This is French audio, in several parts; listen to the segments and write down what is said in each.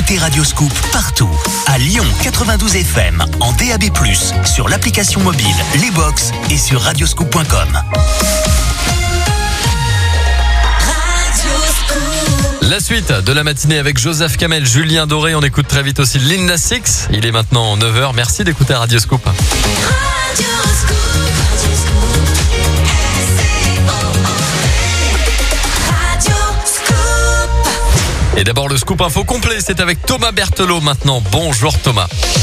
écoutez Radio Scoop partout. À Lyon 92 FM, en DAB+, sur l'application mobile, les box et sur radioscoop.com. La suite de la matinée avec Joseph Kamel, Julien Doré. On écoute très vite aussi Lil Nas X. Il est maintenant 9h. Merci d'écouter Radio Scoop. Et d'abord le scoop info complet, c'est avec Thomas Berthelot maintenant. Bonjour Thomas.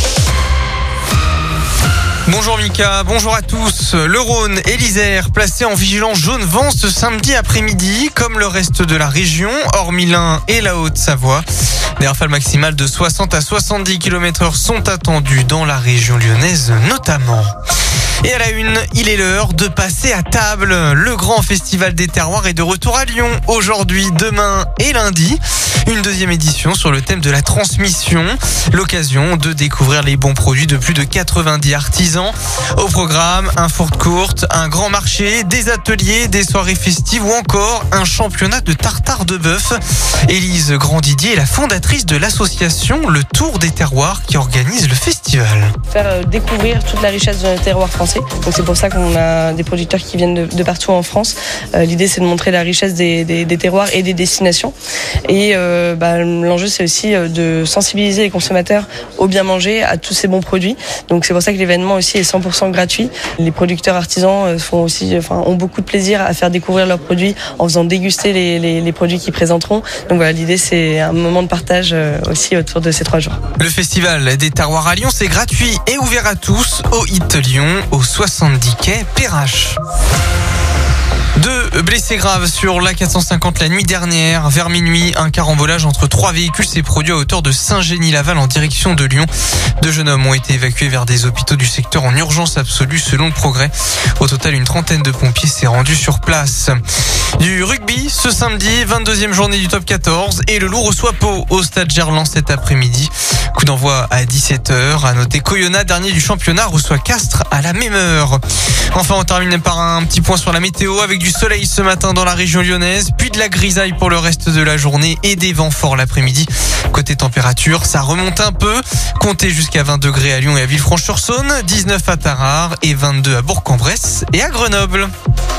Bonjour Mika, bonjour à tous. Le Rhône et l'Isère placés en vigilance jaune vent ce samedi après-midi, comme le reste de la région, hormis l'Ain et la Haute-Savoie. Des rafales maximales de 60 à 70 km/h sont attendues dans la région lyonnaise notamment. Et à la une, il est l'heure de passer à table. Le grand festival des terroirs est de retour à Lyon aujourd'hui, demain et lundi. Une deuxième édition sur le thème de la transmission. L'occasion de découvrir les bons produits de plus de 90 artisans. Au programme, un food court, un grand marché, des ateliers, des soirées festives ou encore un championnat de tartare de bœuf. Élise Grandidier est la fondatrice de l'association Le Tour des Terroirs qui organise le festival. Faire découvrir toute la richesse de notre terroir français. Donc c'est pour ça qu'on a des producteurs qui viennent de partout en France. L'idée c'est de montrer la richesse des terroirs et des destinations. Et l'enjeu c'est aussi de sensibiliser les consommateurs au bien manger, à tous ces bons produits. Donc c'est pour ça que l'événement aussi est 100% gratuit. Les producteurs artisans ont beaucoup de plaisir à faire découvrir leurs produits en faisant déguster les produits qu'ils présenteront. Donc voilà, l'idée c'est un moment de partage aussi autour de ces 3 jours. Le festival des terroirs à Lyon, c'est gratuit et ouvert à tous au HIT Lyon, au 70 quai Perrache. 2 blessés graves sur l'A450 la nuit dernière. Vers minuit, un carambolage entre 3 véhicules s'est produit à hauteur de Saint-Génie-Laval en direction de Lyon. 2 jeunes hommes ont été évacués vers des hôpitaux du secteur en urgence absolue selon le Progrès. Au total, une trentaine de pompiers s'est rendu sur place. Du rugby, ce samedi, 22e journée du top 14 et le Loup reçoit Pau au stade Gerland cet après-midi. Coup d'envoi à 17h. À noter qu'Oyonnax, dernier du championnat, reçoit Castres à la même heure. Enfin, on termine par un petit point sur la météo avec du soleil ce matin dans la région lyonnaise, puis de la grisaille pour le reste de la journée et des vents forts l'après-midi. Côté température, ça remonte un peu. Comptez jusqu'à 20 degrés à Lyon et à Villefranche-sur-Saône, 19 à Tarare et 22 à Bourg-en-Bresse et à Grenoble.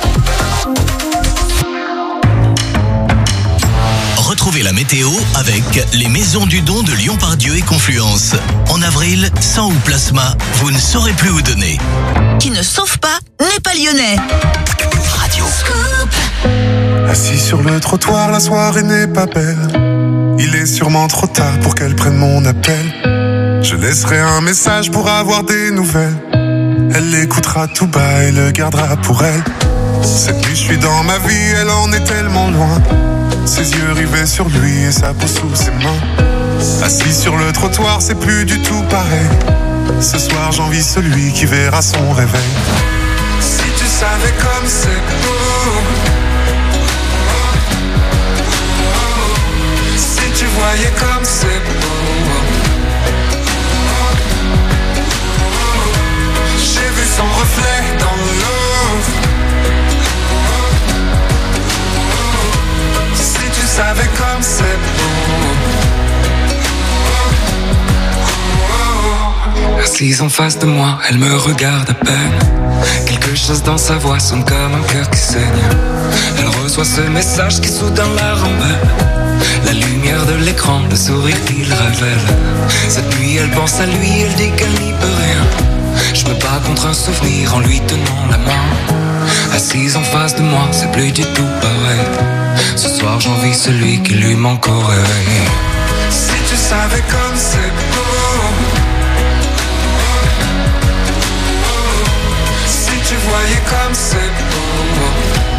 Retrouvez la météo avec les Maisons du Don de Lyon-Part-Dieu et Confluence. En avril, sang ou plasma, vous ne saurez plus où donner. Qui ne sauve pas n'est pas lyonnais. Radio Scoop. Assis sur le trottoir, la soirée n'est pas belle. Il est sûrement trop tard pour qu'elle prenne mon appel. Je laisserai un message pour avoir des nouvelles. Elle l'écoutera tout bas et le gardera pour elle. Cette nuit je suis dans ma vie, elle en est tellement loin. Ses yeux rivés sur lui et sa peau sous ses mains. Assis sur le trottoir, c'est plus du tout pareil. Ce soir j'envie celui qui verra son réveil. Si tu savais comme c'est beau, si tu voyais comme c'est beau. J'ai vu son reflet dans l'eau. Si tu savais comme c'est beau. Assise en face de moi, elle me regarde à peine. Quelque chose dans sa voix sonne comme un cœur qui saigne. Elle reçoit ce message qui soudain la rembelle. La lumière de l'écran, le sourire qu'il révèle. Cette nuit elle pense à lui, elle dit qu'elle n'y peut rien. Je me bats contre un souvenir en lui tenant la main. Assise en face de moi, c'est plus du tout pareil. Ce soir j'envie celui qui lui manque au réveil. Si tu savais comme c'est beau. Si tu voyais comme c'est beau.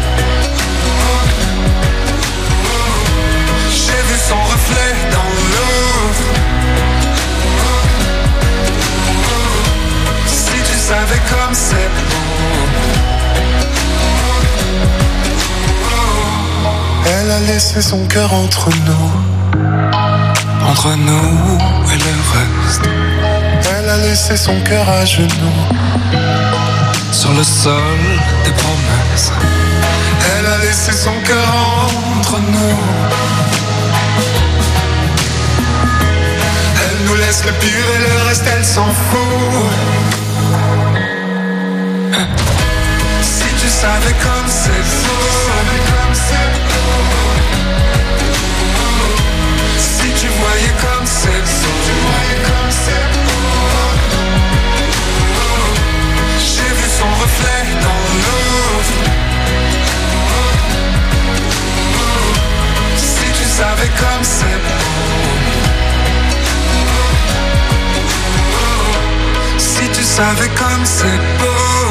J'ai vu son reflet dans l'eau. Si tu savais comme c'est beau. Elle a laissé son cœur entre nous. Entre nous et le reste. Elle a laissé son cœur à genoux. Sur le sol des promesses. Elle a laissé son cœur entre nous. laisse le pur et le reste elle s'en fout. Si tu savais comme c'est beau, si tu voyais comme c'est beau, j'ai vu son reflet dans l'eau. Si tu savais comme c'est beau, si tu savais comme c'est beau,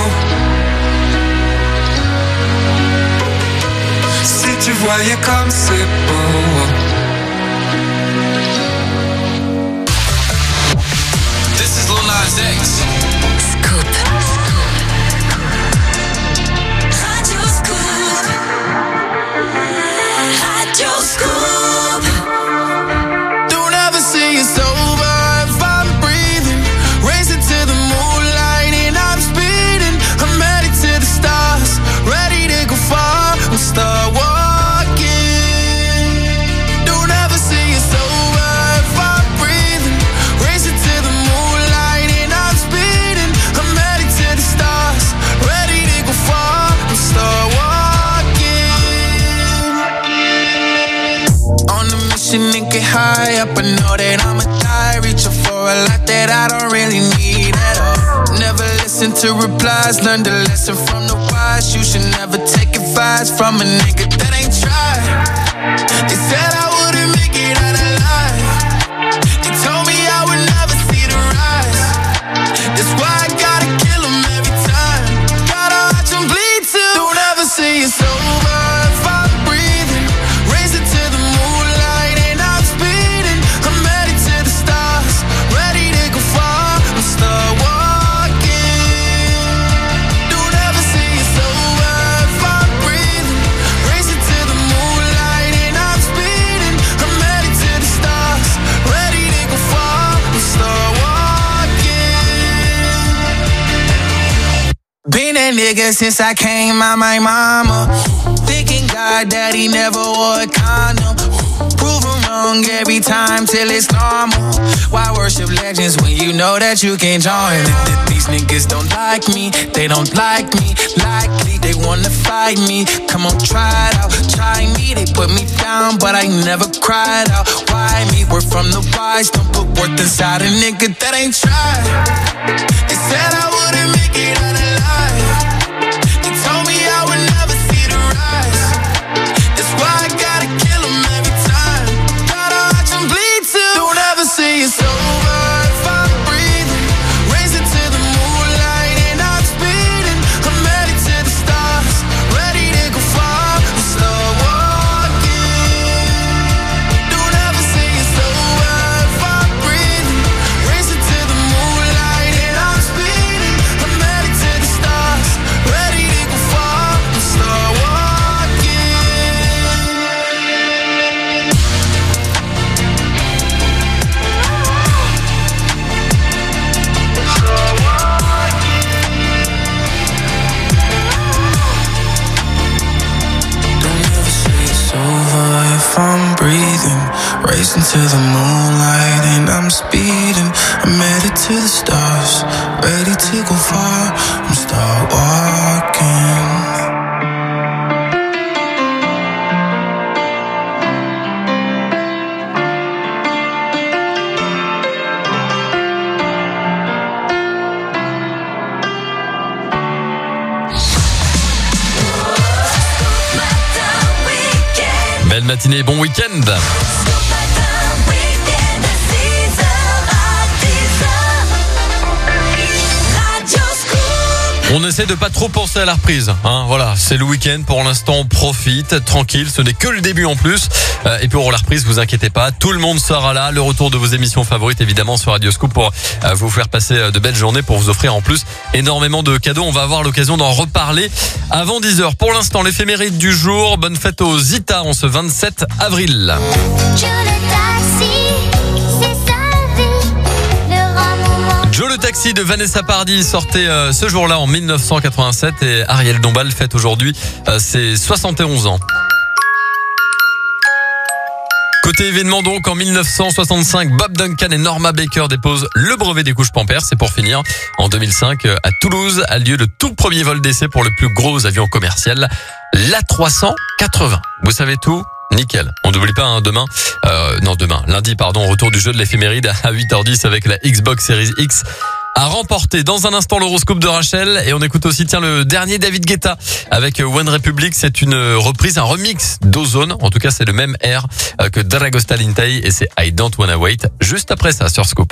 si tu voyais comme c'est beau. This is Lil Nas X. Scoop. Radio Scoop. Radio Scoop. Don't ever say it's over if I'm breathing. Racing to the moonlight and I'm speeding. I'm headed to the stars, ready to go far and start walking. Don't ever say it's over if I'm breathing. Racing to the moonlight and I'm speeding. I'm headed to the stars, ready to go far and start walking. On a mission and get high up, I know that I'ma die. Reaching for a lot that I don't really need at all. Never listen to replies, learn the lesson from the wise. You should never take advice from a nigga that ain't tried. They said I wouldn't make it out alive. They told me I would never see the rise. That's why I gotta kill 'em every time. Gotta watch 'em bleed too. Don't ever say it's over if I'm breathing. Racing to the moonlight and I'm speeding. I'm headed to the stars, ready to go far and start walking. Don't ever say it's over if I'm breathing. Racing to the moonlight and I'm speeding. I'm headed to the stars, ready to go far and start walking. Been that nigga since I came out my mama. Thinking God that he never wore a condom. Proven wrong every time till it's normal. Why worship legends when you know that you can't join? These niggas don't like me, they don't like me. Likely they wanna fight me. Come on, try it out, try me. They put me down, but I never cried out. Why me? We're from the wise, don't put worth inside a nigga that ain't tried. They said I wouldn't make it out alive. They told me I would never see the rise. That's why I gotta kill 'em every time. Gotta watch 'em bleed too. Don't ever say it's over if I'm breathing. Racing to the moonlight and I'm speeding. I'm headed to the stars, ready to go far and start walking. Don't ever say it's over if I'm breathing. Racing to the moonlight and I'm speeding. I'm headed to the stars, ready to go far and start walking. Don't ever say it's over if I'm breathing. Racing to the moonlight and I'm speeding. I'm headed to the stars, ready to go far and start walking. Belle matinée, bon week-end. On essaie de pas trop penser à la reprise, hein. Voilà, c'est le week-end pour l'instant, on profite, tranquille, ce n'est que le début en plus. Et pour la reprise, vous inquiétez pas, tout le monde sera là. Le retour de vos émissions favorites évidemment sur Radio Scoop pour vous faire passer de belles journées, pour vous offrir en plus énormément de cadeaux. On va avoir l'occasion d'en reparler avant 10h. Pour l'instant, l'éphéméride du jour. Bonne fête aux Zita en ce 27 avril. Joe le taxi de Vanessa Paradis sortait ce jour-là en 1987 et Ariel Dombal fête aujourd'hui ses 71 ans. Côté événement donc, en 1965, Bob Duncan et Norma Baker déposent le brevet des couches Pampers. C'est pour finir. En 2005, à Toulouse, a lieu le tout premier vol d'essai pour le plus gros avion commercial, l'A380. Vous savez tout? Nickel. On n'oublie pas, lundi, retour du jeu de l'éphéméride à 8h10 avec la Xbox Series X à remporter. Dans un instant, l'horoscope de Rachel. Et on écoute aussi, le dernier David Guetta avec One Republic. C'est une reprise, un remix d'Ozone. En tout cas, c'est le même air que Dragosta Lintay et c'est I Don't Wanna Wait. Juste après ça, sur Scoop.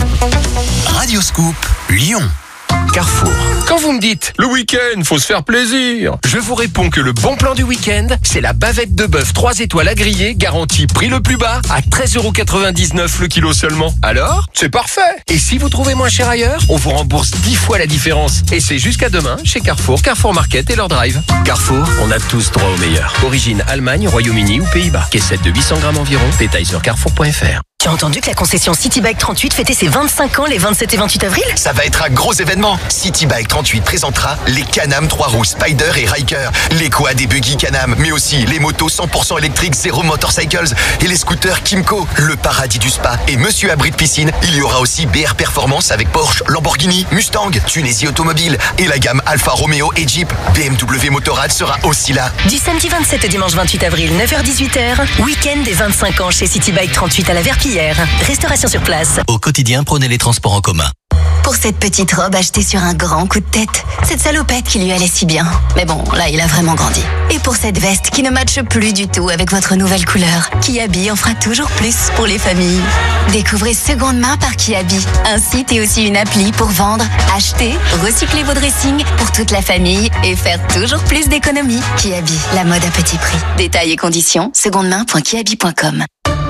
Radio Scoop, Lyon. Carrefour. Quand vous me dites le week-end, faut se faire plaisir, je vous réponds que le bon plan du week-end, c'est la bavette de bœuf 3 étoiles à griller, garantie prix le plus bas, à 13,99€ le kilo seulement. Alors, c'est parfait. Et si vous trouvez moins cher ailleurs, on vous rembourse 10 fois la différence. Et c'est jusqu'à demain chez Carrefour, Carrefour Market et leur drive. Carrefour, on a tous droit au meilleur. Origine Allemagne, Royaume-Uni ou Pays-Bas. Caissette de 800 grammes environ. Détails sur carrefour.fr. Tu as entendu que la concession City Bike 38 fêtait ses 25 ans les 27 et 28 avril? Ça va être un gros événement. City Bike 38 présentera les Can-Am 3 roues Spider et Ryker, les quads et buggy Can-Am, mais aussi les motos 100% électriques Zero Motorcycles et les scooters Kimco, le paradis du spa et Monsieur Abri de piscine. Il y aura aussi BR Performance avec Porsche, Lamborghini, Mustang, Tunisie Automobile et la gamme Alfa Romeo et Jeep. BMW Motorrad sera aussi là. Du samedi 27 au dimanche 28 avril, 9h-18h, week-end des 25 ans chez City Bike 38 à la Verpillière. Restauration sur place. Au quotidien, prenez les transports en commun. Pour cette petite robe achetée sur un grand coup de tête, cette salopette qui lui allait si bien. Mais bon, là, il a vraiment grandi. Et pour cette veste qui ne matche plus du tout avec votre nouvelle couleur, Kiabi en fera toujours plus pour les familles. Découvrez Seconde Main par Kiabi, un site et aussi une appli pour vendre, acheter, recycler vos dressings pour toute la famille et faire toujours plus d'économies. Kiabi, la mode à petit prix. Détails et conditions, secondemain.kiabi.com.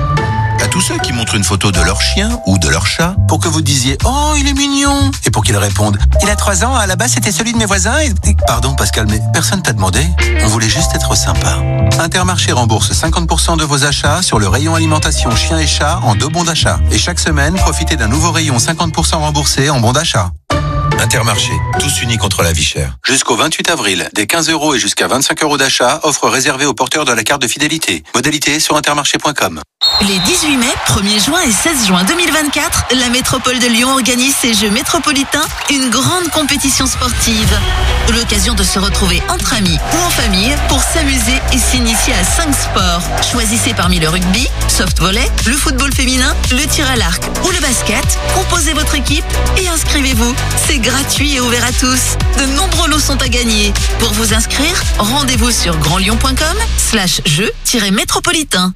À tous ceux qui montrent une photo de leur chien ou de leur chat pour que vous disiez « Oh, il est mignon !» et pour qu'ils répondent « Il a 3 ans, à la base c'était celui de mes voisins et... » Pardon Pascal, mais personne t'a demandé. On voulait juste être sympa. Intermarché rembourse 50% de vos achats sur le rayon alimentation chien et chat en 2 bons d'achat. Et chaque semaine, profitez d'un nouveau rayon 50% remboursé en bons d'achat. Intermarché, tous unis contre la vie chère. Jusqu'au 28 avril, des 15€ et jusqu'à 25€ d'achat, offre réservée aux porteurs de la carte de fidélité. Modalité sur intermarché.com. Les 18 mai, 1er juin et 16 juin 2024, la métropole de Lyon organise ses Jeux métropolitains, une grande compétition sportive. L'occasion de se retrouver entre amis ou en famille pour s'amuser et s'initier à 5 sports. Choisissez parmi le rugby, soft volley, le football féminin, le tir à l'arc ou le basket. Composez votre équipe et inscrivez-vous. C'est gratuit et ouvert à tous. De nombreux lots sont à gagner. Pour vous inscrire, rendez-vous sur grandlyon.com/jeux-métropolitain.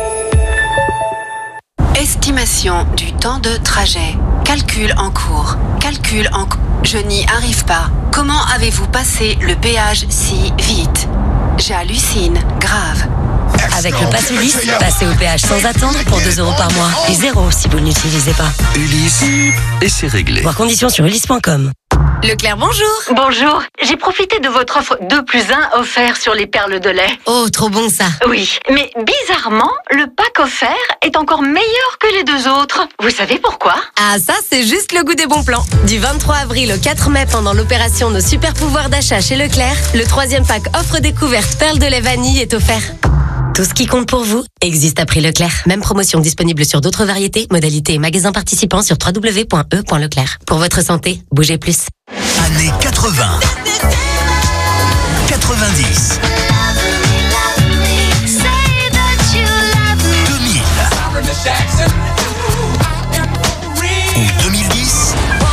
Estimation du temps de trajet. Calcul en cours. Je n'y arrive pas. Comment avez-vous passé le péage si vite? J'hallucine. Grave. Avec le Pass Ulysse, passez au péage sans attendre pour 2€ par mois. Et 0 si vous ne l'utilisez pas. Ulysse, et c'est réglé. Voir conditions sur ulysse.com. Leclerc, bonjour. Bonjour. J'ai profité de votre offre 2+1 offert sur les perles de lait. Oh, trop bon ça. Oui, mais bizarrement, le pack offert est encore meilleur que les 2 autres. Vous savez pourquoi? Ah, ça, c'est juste le goût des bons plans. Du 23 avril au 4 mai, pendant l'opération Nos super pouvoirs d'achat chez Leclerc, le 3e pack offre découverte perles de lait vanille est offert. Tout ce qui compte pour vous existe à prix Leclerc. Même promotion disponible sur d'autres variétés, modalités et magasins participants sur www.e.leclerc. Pour votre santé, bougez plus. Années 80, 90, 2000 ou 2010.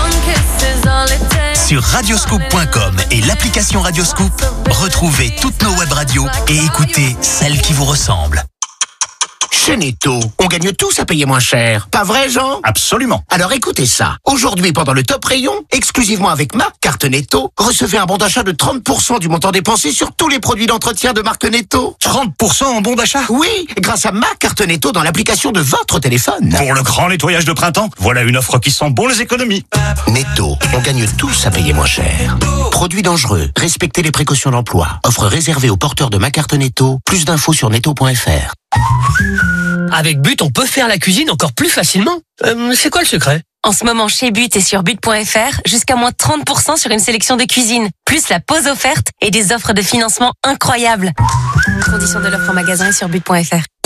Sur radioscoop.com et l'application Radioscoop, retrouvez toutes nos web radios et écoutez celles qui vous ressemblent. Chez Netto, on gagne tous à payer moins cher. Pas vrai, Jean? Absolument. Alors écoutez ça. Aujourd'hui, pendant le top rayon, exclusivement avec ma carte Netto, recevez un bon d'achat de 30% du montant dépensé sur tous les produits d'entretien de marque Netto. 30% en bon d'achat? Oui, grâce à ma carte Netto dans l'application de votre téléphone. Pour le grand nettoyage de printemps, voilà une offre qui sent bon les économies. Netto, on gagne tous à payer moins cher. Produits dangereux, respectez les précautions d'emploi. Offre réservée aux porteurs de ma carte Netto. Plus d'infos sur netto.fr. Avec But, on peut faire la cuisine encore plus facilement. C'est quoi le secret? En ce moment, chez But et sur but.fr, jusqu'à moins 30% sur une sélection de cuisine. Plus la pause offerte et des offres de financement incroyables. Conditions de l'offre en magasin et sur but.fr.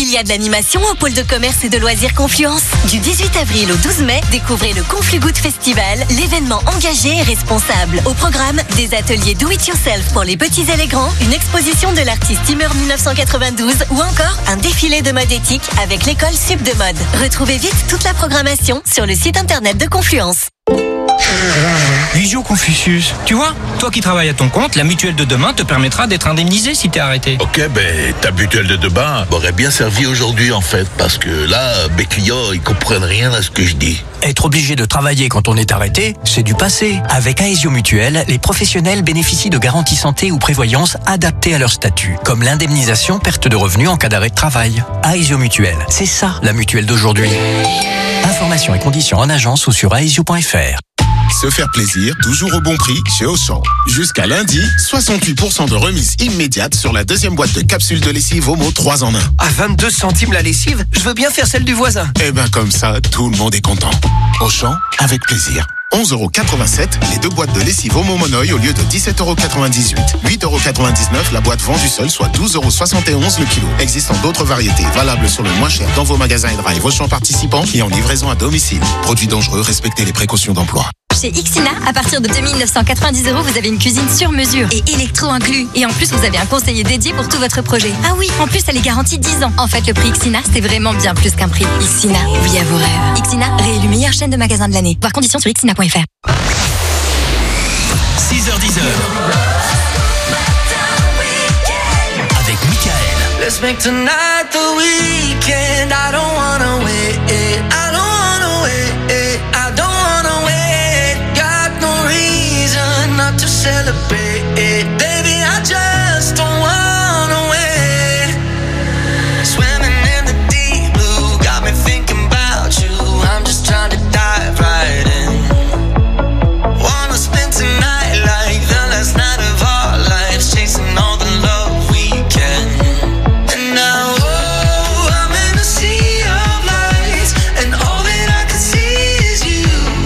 Il y a de l'animation au pôle de commerce et de loisirs Confluence. Du 18 avril au 12 mai, découvrez le Conflugood Festival, l'événement engagé et responsable. Au programme, des ateliers do-it-yourself pour les petits et les grands, une exposition de l'artiste Timur 1992 ou encore un défilé de mode éthique avec l'école Sup de mode. Retrouvez vite toute la programmation sur le site internet de Confluence. Visio Confucius, tu vois, toi qui travailles à ton compte, la mutuelle de demain te permettra d'être indemnisé si t'es arrêté. Ok, ta mutuelle de demain m'aurait bien servi aujourd'hui en fait, parce que là, mes clients, ils comprennent rien à ce que je dis. Être obligé de travailler quand on est arrêté, c'est du passé. Avec Aesio Mutuelle, les professionnels bénéficient de garanties santé ou prévoyance adaptées à leur statut, comme l'indemnisation perte de revenus en cas d'arrêt de travail. Aesio Mutuelle, c'est ça la mutuelle d'aujourd'hui. Informations et conditions en agence ou sur aesio.fr. Se faire plaisir, toujours au bon prix chez Auchan. Jusqu'à lundi, 68% de remise immédiate sur la deuxième boîte de capsules de lessive Omo 3 en 1. À 22 centimes la lessive, je veux bien faire celle du voisin. Eh ben comme ça, tout le monde est content. Auchan, avec plaisir. 11,87€ les 2 boîtes de lessive Omo Monoï au lieu de 17,98€. 8,99€ la boîte vendue seule, soit 12,71€ le kilo. Existant d'autres variétés, valables sur le moins cher dans vos magasins et drive Auchan participants et en livraison à domicile. Produits dangereux, respectez les précautions d'emploi. Chez Xina, à partir de 2990€, vous avez une cuisine sur mesure et électro inclus. Et en plus, vous avez un conseiller dédié pour tout votre projet. Ah oui, en plus, elle est garantie 10 ans. En fait, le prix Xina, c'est vraiment bien plus qu'un prix. Xina, oui à vos rêves. Xina, réélu meilleure chaîne de magasins de l'année. Voir conditions sur xina.fr. 6h10. Avec Michael. Let's make tonight the weekend. I don't wanna wait. I don't wanna wait. I don't wanna wait. Got no reason not to celebrate. Baby, I just don't wanna wait. Swimming in the deep blue, got me thinking about you. I'm just trying to dive right in. Wanna spend tonight like the last night of our lives, chasing all the love we can. And now, I'm in a sea of lights, and all that I can see is you.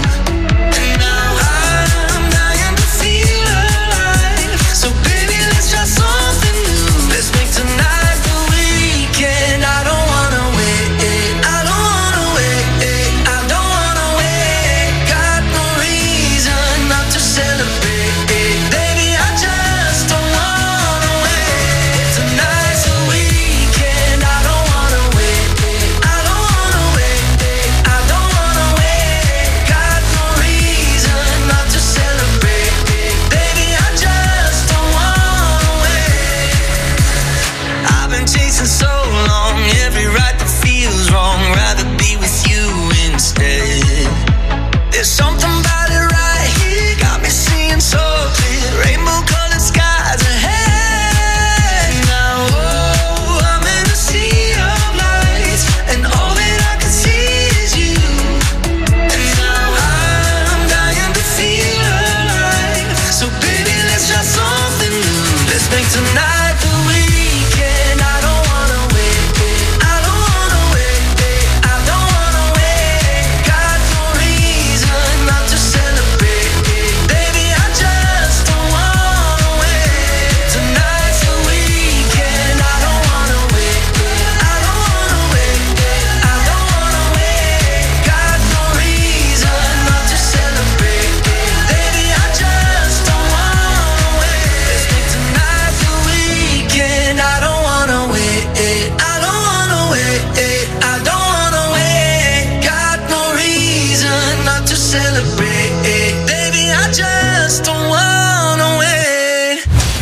And now I'm dying to feel alive. So baby, let's try something new. Let's make tonight the weekend. I don't wanna wait. I don't wanna wait. I don't wanna wait. Got no reason not to celebrate. Baby, I just don't wanna wait. Tonight's the weekend. I don't wanna wait. I don't wanna wait. I don't wanna wait. Got no reason not to celebrate. Baby, I just don't wanna wait. I've been chasing so long, every right that feels wrong. Rather be with you instead. There's something about it right here, got me seeing so clear. Rainbow colored skies ahead. Now, I'm in a sea of lights, and all that I can see is you. And now I'm dying to feel alive. So baby, let's try something new. Let's make tonight the weekend. I don't wanna wait. I don't wanna wait. I don't wanna wait. Got no reason not to celebrate. Baby, I just don't wanna wait. Tonight's the weekend. I don't wanna wait. I don't wanna wait. I don't wanna wait. Got no reason not to celebrate. Baby, I just don't wanna wait. Let's make tonight the weekend. I don't wanna wait. I don't wanna wait. I don't wanna wait. Got no reason not to celebrate. Baby, I just don't wanna wait.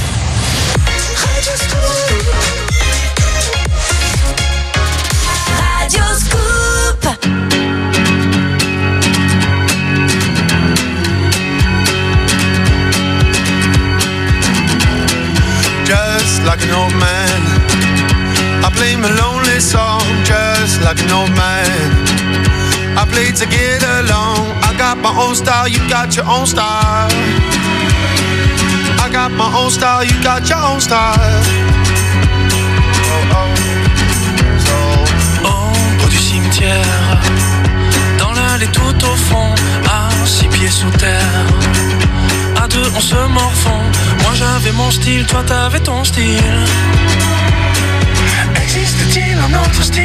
Radio Scoop. Just like an old man, I play my lonely song. Just like an old man, I play to get along. I got my own style, you got your own style. I got my own style, you got your own style. Ombre du cimetière, dans l'allée tout au fond, à 6 pieds sous terre. À deux on se morfond. Moi j'avais mon style, toi t'avais ton style. Existe-t-il un autre style?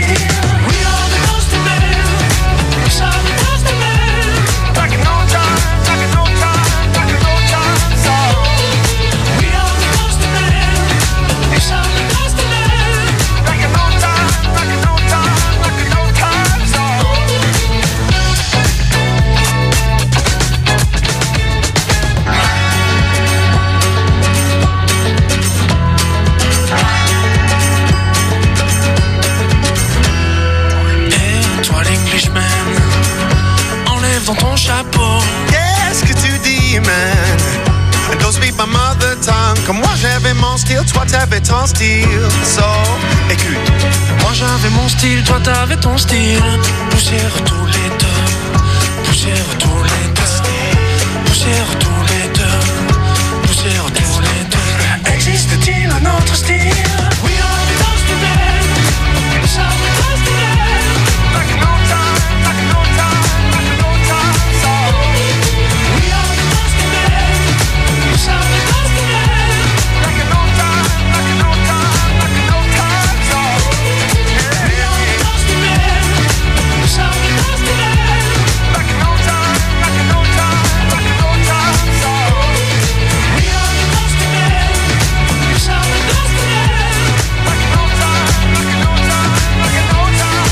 chapeau. Qu'est-ce que tu dis, man? Don't speak my mother tongue. Comme moi j'avais mon style, toi t'avais ton style. So, écoute. Moi j'avais mon style, toi t'avais ton style. Poussière tous les deux. Poussière tous les deux. Poussière tous les deux. Poussière tous les deux. Existe-t-il un autre style? We are the dusty men. We shall be dusty men. Like no time, like no time, like no time. So, we are the dusty men. We shall be dusty men. Like no time, like no time, like no time. So, we are the dusty men. We shall be dusty men. Like no time, like no time, like no time. So, we are the dusty men. We shall be dusty men. Like no time, like no time, like no time.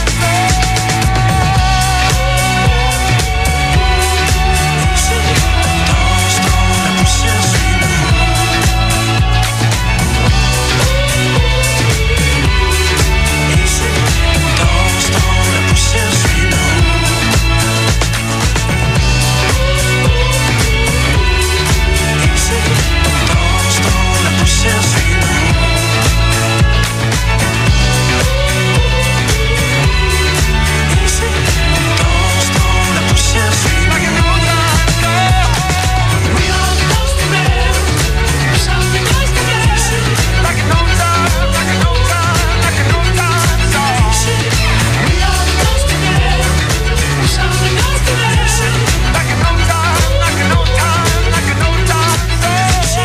Danse dans la poussière, suis-nous. Danse dans la poussière, suis-nous. Danse dans la poussière, suis-nous. Danse dans la poussière, suis-nous. We are the dusty men. We shall be dusty men. Like no time, like no time, like no time. So, we are the dusty men. We shall be dusty men. Like no time, like no time, like no time. So,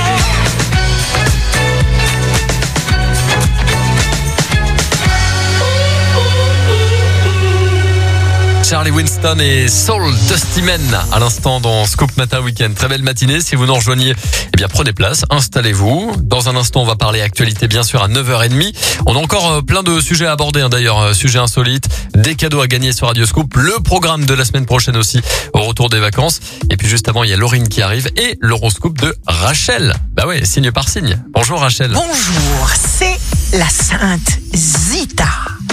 Charlie Winston et Soul Dusty Men à l'instant dans Scoop Matin Week-end. Très belle matinée. Si vous nous rejoignez, eh bien prenez place, installez-vous. Dans un instant, on va parler actualité bien sûr à 9h30. On a encore plein de sujets à aborder d'ailleurs, sujets insolites, des cadeaux à gagner sur Radio Scoop, le programme de la semaine prochaine aussi au retour des vacances. Et puis juste avant, il y a Laurine qui arrive et l'horoscope de Rachel. Bah ouais, signe par signe. Bonjour Rachel. Bonjour, c'est la Sainte Zita.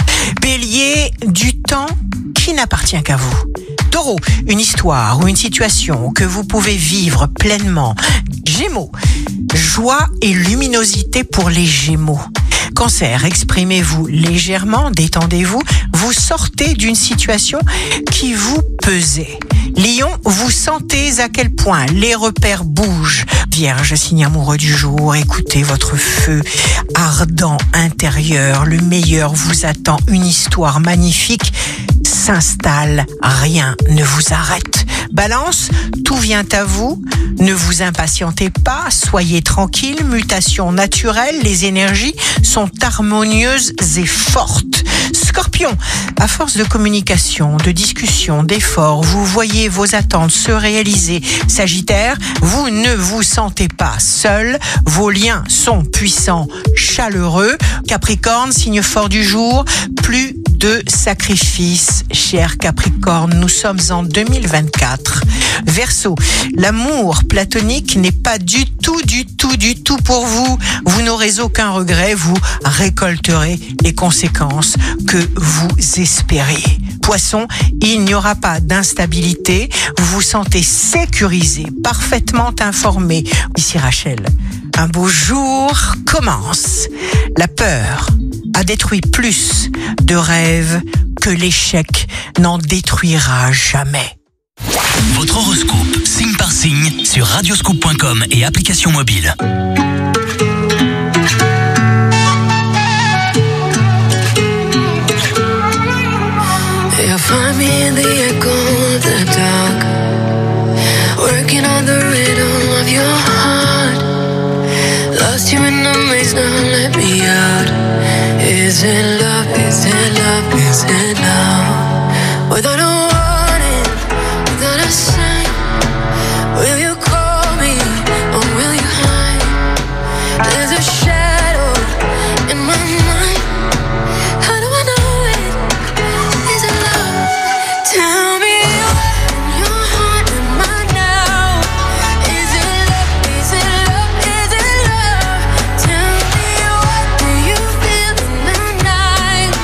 Bélier, du temps qui n'appartient qu'à vous. Taureau, une histoire ou une situation que vous pouvez vivre pleinement. Gémeaux, joie et luminosité pour les Gémeaux. Cancer, exprimez-vous légèrement, détendez-vous, vous sortez d'une situation qui vous pesait. Lion, vous sentez à quel point les repères bougent. Vierge, signe amoureux du jour, écoutez votre feu ardent intérieur, le meilleur vous attend, une histoire magnifique s'installe, rien ne vous arrête. Balance, tout vient à vous, ne vous impatientez pas, soyez tranquille, mutation naturelle, les énergies sont harmonieuses et fortes. Scorpion, à force de communication, de discussion, d'efforts, vous voyez vos attentes se réaliser. Sagittaire, vous ne vous sentez pas seul, vos liens sont puissants, chaleureux. Capricorne, signe fort du jour, plus de sacrifices, cher Capricorne, nous sommes en 2024. Verseau, l'amour platonique n'est pas du tout pour vous. Vous n'aurez aucun regret, vous récolterez les conséquences que vous espérez. Poisson, il n'y aura pas d'instabilité, vous vous sentez sécurisé, parfaitement informé. Ici Rachel, un beau jour commence. La peur a détruit plus de rêves que l'échec n'en détruira jamais. Votre horoscope, signe par signe, sur radioscoop.com et application mobile. You'll find me in the echo of the dark, working on the rhythm of your heart. Lost you in the maze, now let me out. Is it love? Is it love? Is it love? Without a warning, without a sign, will you call me or will you hide? There's a shadow in my mind. How do I know it? Is it love? Tell me what's in your heart and mind now. Is it love? Is it love? Is it love? Tell me what do you feel in the night?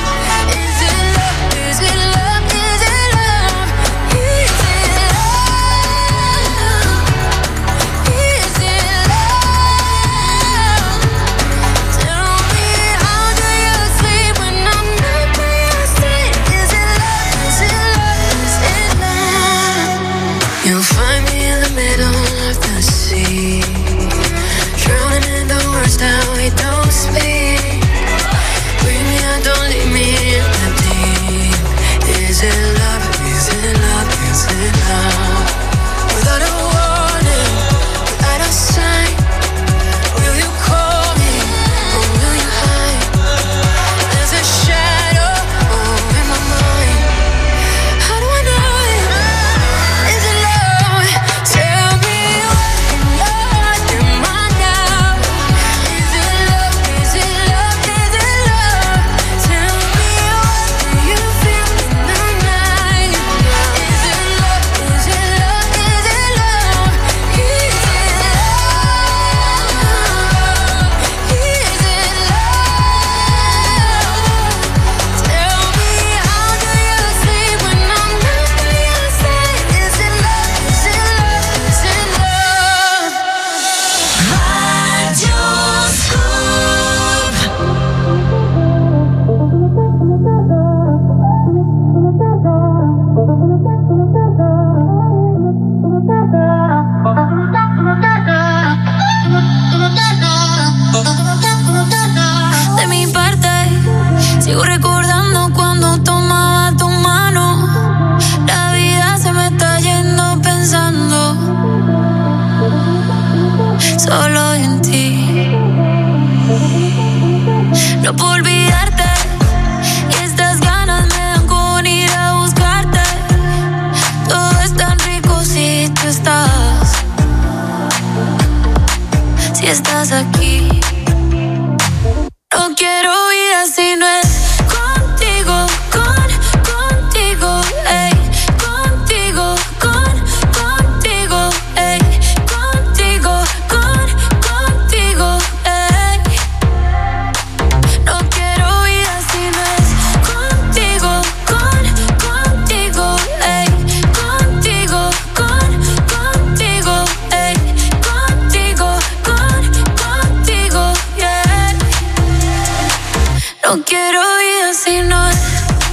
estás aquí. No quiero vida si no es contigo, contigo, ey. Contigo, contigo, ey. Contigo, contigo, ey. No quiero vida si no es contigo, contigo, ey. Contigo, contigo, ey. Contigo, contigo, yeah. No quiero vida si no es.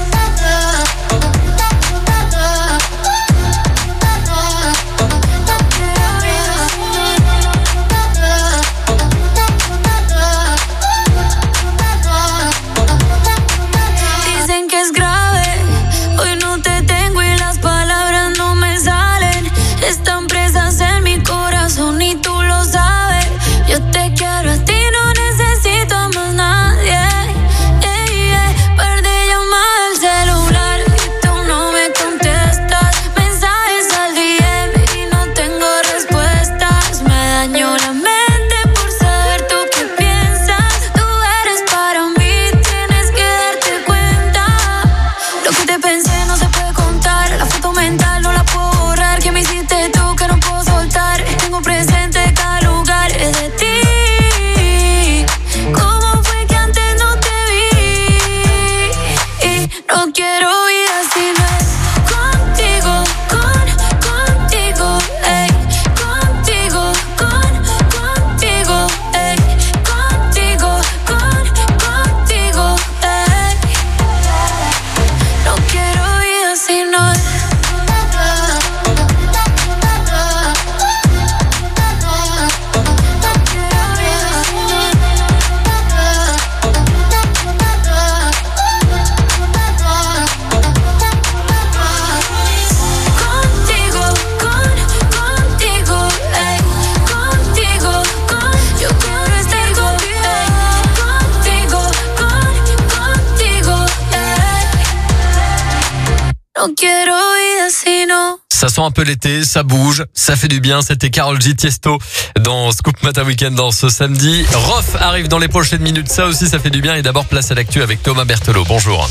Dicen que es grave, hoy no te tengo y las palabras no me salen. Están presas en mi corazón y tú lo sabes. Yo te quiero a ti, no necesito a más nadie. Perdí llamada al celular y tú no me contestas. Mensajes al DM y no tengo respuestas. Me dañó la mente por saber tú qué piensas. Tú eres para mí, tienes que darte cuenta. Lo que te pensé no se puede contar. La foto mental no la puedo borrar. Que me hiciste tú que no puedo soltar. Tengo presente cada lugar de ti. ¿Cómo fue que antes no te vi? Y no quiero vida si no es contigo, contigo, ey. Contigo, contigo, ey. Contigo, contigo, ey. No quiero vida si no es. Contigo, contigo, ey. Contigo, yo quiero estar contigo, contigo, ey. No quiero vida si no. Ça sent un peu l'été, ça bouge, ça fait du bien. C'était Karol G Tiesto dans Scoop Matin Weekend dans ce samedi. Rof arrive dans les prochaines minutes, ça aussi ça fait du bien. Et d'abord place à l'actu avec Thomas Berthelot. Bonjour.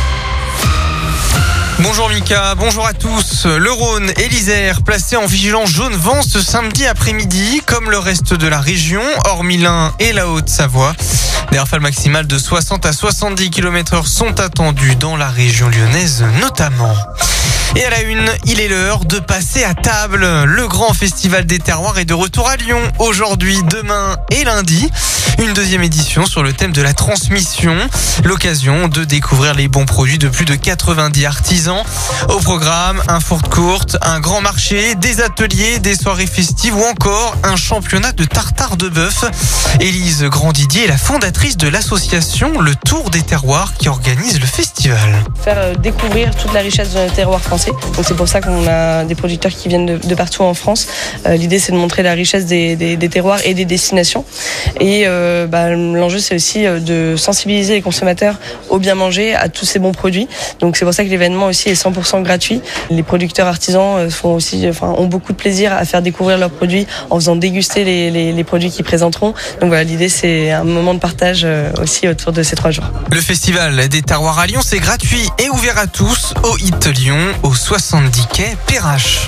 Bonjour Mika, bonjour à tous. Le Rhône et l'Isère placés en vigilance jaune vent ce samedi après-midi, comme le reste de la région, hormis l'Ain et la Haute-Savoie. Des rafales maximales de 60 à 70 km/h sont attendues dans la région lyonnaise notamment. Et à la une, il est l'heure de passer à table. Le grand festival des terroirs est de retour à Lyon aujourd'hui, demain et lundi. Une deuxième édition sur le thème de la transmission. L'occasion de découvrir les bons produits de plus de 90 artisans. Au programme, un food court, un grand marché, des ateliers, des soirées festives ou encore un championnat de tartare de bœuf. Élise Grandidier est la fondatrice de l'association Le Tour des Terroirs qui organise le festival. Faire découvrir toute la richesse de notre terroir français. Donc c'est pour ça qu'on a des producteurs qui viennent de partout en France. L'idée c'est de montrer la richesse des terroirs et des destinations. Et l'enjeu c'est aussi de sensibiliser les consommateurs au bien manger, à tous ces bons produits. Donc c'est pour ça que l'événement aussi est 100% gratuit. Les producteurs artisans ont beaucoup de plaisir à faire découvrir leurs produits en faisant déguster les produits qu'ils présenteront. Donc voilà, l'idée c'est un moment de partage aussi autour de ces 3 jours. Le festival des terroirs à Lyon, c'est gratuit et ouvert à tous au HIT Lyon, au 70 quai Perrache.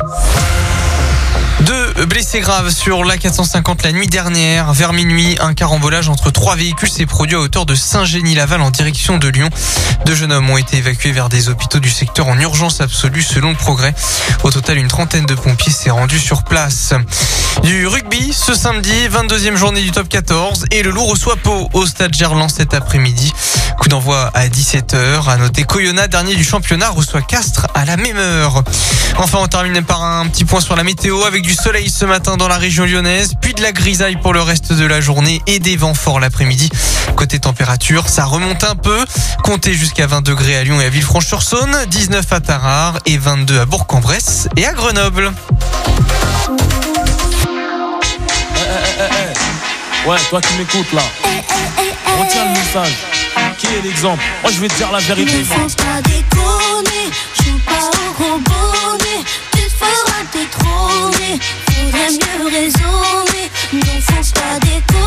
2 blessés graves sur l'A450 la nuit dernière. Vers minuit, un carambolage entre 3 véhicules s'est produit à hauteur de Saint-Génie-Laval en direction de Lyon. 2 jeunes hommes ont été évacués vers des hôpitaux du secteur en urgence absolue selon le Progrès. Au total, une trentaine de pompiers s'est rendu sur place. Du rugby, ce samedi, 22e journée du top 14 et le Loup reçoit Pau au stade Gerland cet après-midi. Coup d'envoi à 17h. À noter qu'Oyonnax, dernier du championnat, reçoit Castres à la même heure. Enfin, on termine par un petit point sur la météo avec du soleil ce matin dans la région lyonnaise, puis de la grisaille pour le reste de la journée et des vents forts l'après-midi. Côté température, ça remonte un peu. Comptez jusqu'à 20 degrés à Lyon et à Villefranche-sur-Saône, 19 à Tarare et 22 à Bourg-en-Bresse et à Grenoble. Ouais, toi qui m'écoutes là, retiens le message. Qui est l'exemple? Moi je vais te dire la vérité. Ne faut pas déconner, joue pas au gros bonnet. Tu te feras détrôner, faudrait mieux raisonner. Ne faut pas déconner.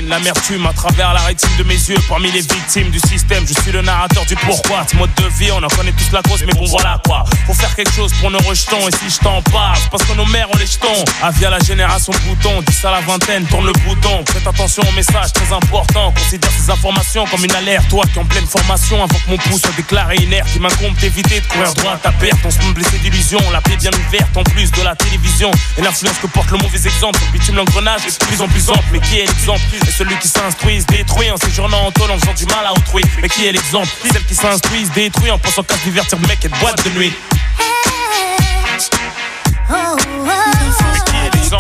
haine, l'amertume à travers la rétine de mes yeux. Parmi les victimes du système, je suis le narrateur du pourquoi. Ce mode de vie, on en connaît tous la cause, mais bon voilà quoi. Faut faire quelque chose pour nos rejetons. Et si je t'en parle, c'est parce que nos mères ont les jetons. Avis à la génération bouton, 10 à la vingtaine, tourne le bouton. Faites attention au message très important. Considère ces informations comme une alerte. Toi qui es en pleine formation, avant que mon pouce soit déclaré inerte, il m'incombe d'éviter de courir droit à ta perte. On se met blessé d'illusions, la plaie bien ouverte. En plus de la télévision et l'influence que porte le mauvais exemple. Le bitume, l'engrenage est de plus en plus ample. Mais qui est l'exemple? Et celui qui s'instruit se détruit en séjournant en tôle en faisant du mal à autrui. Mais qui est l'exemple? Celle qui s'instruit se détruit en pensant qu'à se divertir de mec et de boîte de nuit. Qui est l'exemple?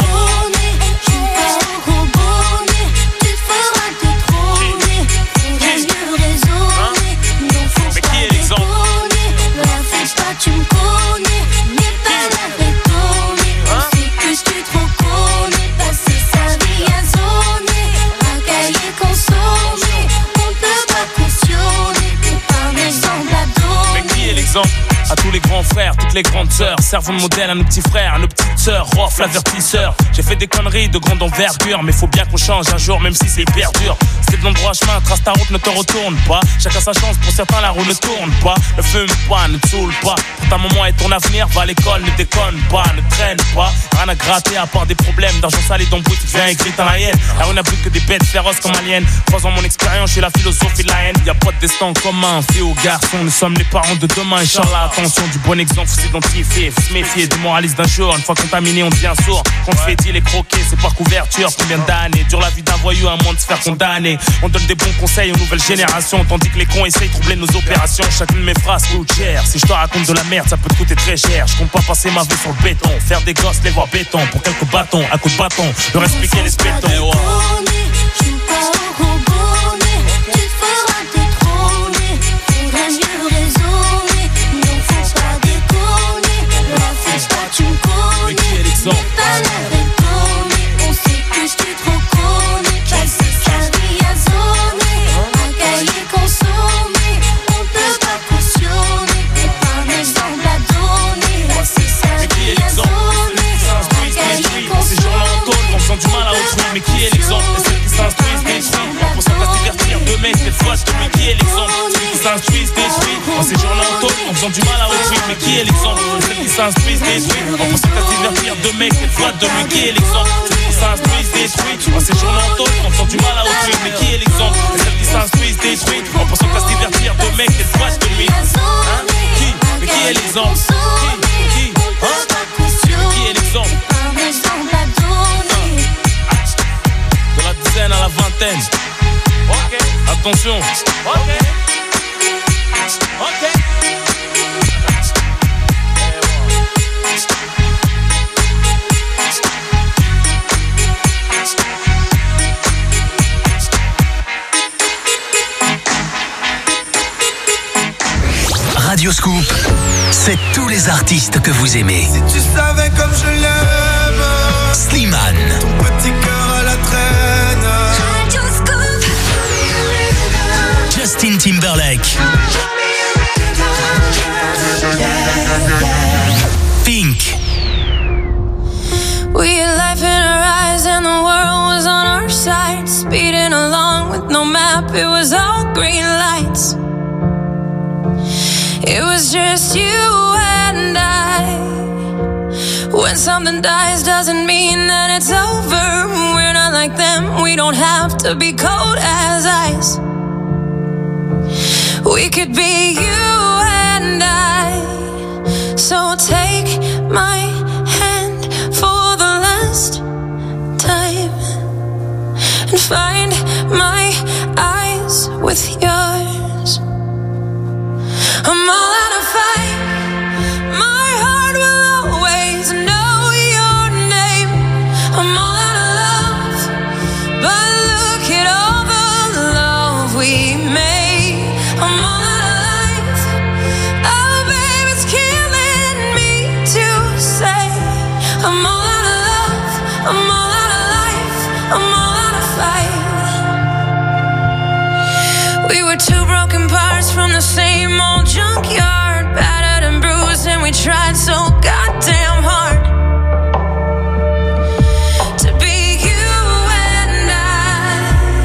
Tu me connais, n'est pas la bétonner. On sait que je suis trop connais. Passer sa vie à zoner, racailler, consommer. On peut pas cautionner, t'es pas un exemple à donner. Mais qui est l'exemple? À tous les grands frères, toutes les grandes sœurs, servons de modèle à nos petits frères, à nos petites sœurs, Rof, l'avertisseur. J'ai fait des conneries de grande envergure, mais faut bien qu'on change un jour, même si c'est hyper dur. C'est de l'endroit chemin, trace ta route, ne te retourne pas. Chacun sa chance, pour certains la roue ne tourne pas. Ne fume pas, ne te saoule pas. Pour ta maman et ton avenir, va à l'école, ne déconne pas, ne traîne pas. Rien à gratter à part des problèmes d'argent sale et d'embrouille, tu viens écrire dans la haine. Là on n'a plus que des bêtes féroces comme aliens. 3 ans mon expérience, je suis la philosophie de la haine. Y'a pas de destin commun, fait aux garçons, nous sommes les parents de demain, Inch'Allah. Attention, du bon exemple, faut s'identifier, faut se méfier des moralistes d'un jour. Une fois contaminé, on devient sourd. Quand on fait deal et croquer, c'est par couverture. Combien d'années dure la vie d'un voyou à moins de se faire condamner. On donne des bons conseils aux nouvelles générations, tandis que les cons essayent de troubler nos opérations. Chacune de mes phrases coûte cher. Si je te raconte de la merde, ça peut te coûter très cher. Je compte pas passer ma vie sur le béton, faire des gosses, les voir béton. Pour quelques bâtons, à coups de bâton, leur expliquer les spétons. Tu me connais, mais pas la bétonner. On sait que je suis trop connais. Passer sa vie à zoner, racailler, consommer. On peut pas cautionner, t'es pas un exemple à donner. Passer sa vie à zoner, racailler, consommer. Ces jours-là en tôle, en faisant du mal à autrui. Mais qui est l'exemple? Et celles qui s'instruisent détruisent en pensant qu'à se divertir de mec, cette fois de lui. Qui est l'exemple? Celles qui s'instruisent détruisent en ces jours-là en tôle, en faisant du mal à autrui. Mais qui est l'exemple? Celles qui s'instruisent détruisent en pensant qu'à se divertir de mec, cette fois de lui. Qui est l'exemple? Celles qui s'instruisent détruisent en ces jours-là en tôle, en faisant du mal à autrui. Mais qui est l'exemple? Celles qui s'instruisent détruisent en pensant qu'à se divertir de mec, cette fois de lui. Qui? Mais qui est l'exemple? Qui? Qui est l'exemple? De la dizaine à la vingtaine. Ok. Attention. Ok. Ok. Radio Scoop, c'est tous les artistes que vous aimez. Si tu savais comme je l'aime, Slimane, ton petit cœur à la traîne. Radio Scoop. Justin Timberlake, Pink, We had life in our eyes and the world was on our side. Speeding along with no map, it was all green lights. It was just you and I. When something dies doesn't mean that it's over. We're not like them, we don't have to be cold as ice. We could be you and I. So take my hand for the last time and find my eyes with yours. I'm all out of fight. My heart will always know your name. I'm all out of love, but look at all the love we made. I'm all out of life. Oh, babe, it's killing me to say. I'm all out of love. I'm all out of life. I'm all out of fight. We were two broken parts from the same old junkyard, battered and bruised, and we tried so goddamn hard to be you and I.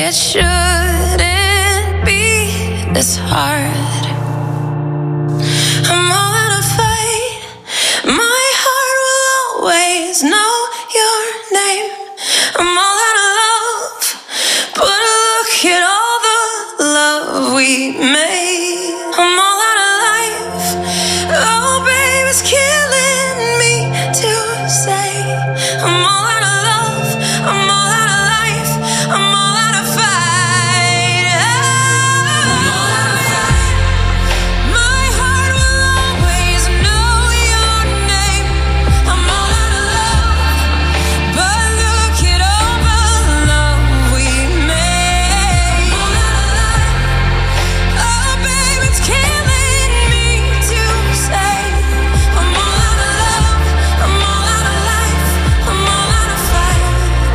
it shouldn't be this hard. I'm all out of fight. My heart will always know your name. I'm all out of love, but look at all the love we made. I'm all out of life. Oh, babe, it's killing me to say. I'm all out of love. I'm all out of life. I'm all out of fight. I'm all out of fight. My heart will always know your name. I'm all out of love, but look at all the love we made. I'm all out of life. Oh, babe, it's killing me to say. I'm all out of love. I'm all out of life. I'm all out of fight.